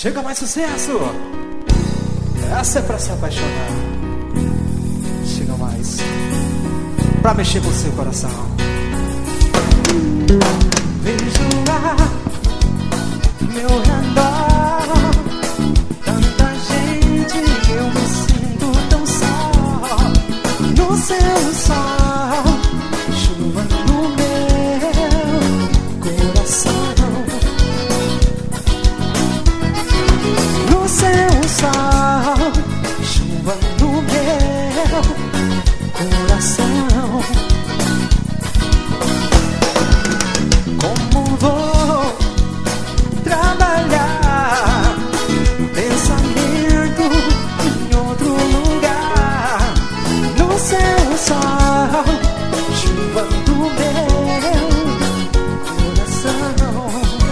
Chega mais sucesso. Essa é pra se apaixonar. Chega mais pra mexer com seu coração. Vejo lá meu redor tanta gente, eu me sinto tão só. No seu sol, chuva no meu coração. No seu sol, chuva no meu coração. Como vou trabalhar? Pensamento em outro lugar. No seu sol, chuva do meu coração.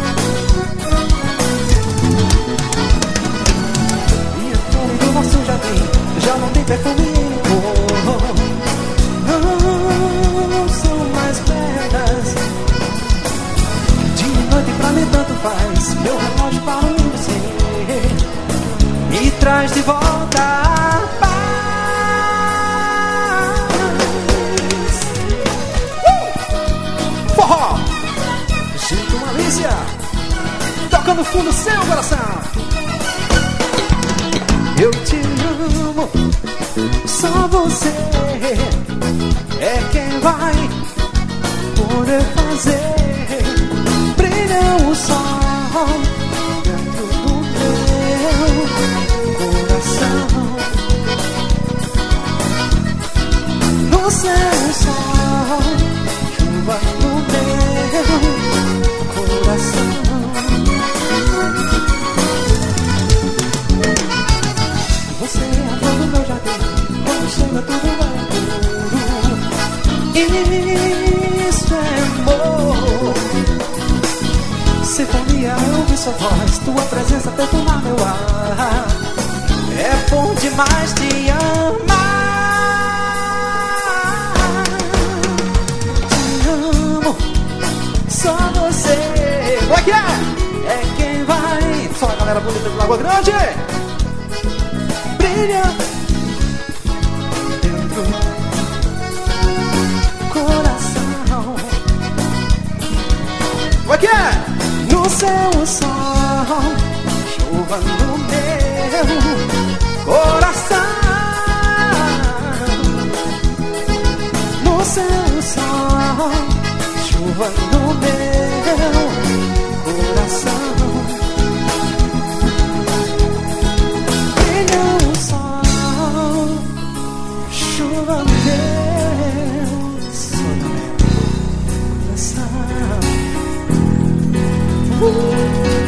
E a flor do nosso jardim já não tem perfume em cor. Não são mais belas. De noite pra mim tanto faz. Meu relógio para o você me traz de volta a paz. Forró Chico Malícia toca no fundo do seu coração. Eu te amo, só você é quem vai poder fazer brilhar o sol dentro do meu coração. No seu sol, chuva no meu coração. Você é a flor do meu jardim, quando chega tudo é puro. Isso é amor. Sinfonia, eu ouvi sua voz, tua presença perfuma meu ar. É bom demais te amar. Te amo, só você. Como é que é? É quem vai. Só a galera bonita do Lagoa Grande. Brilha dentro do coração. Como é que é? No seu sol, chuva no meu coração. No seu sol, chuva no meu coração. Brilha o sol, chuva no meu coração.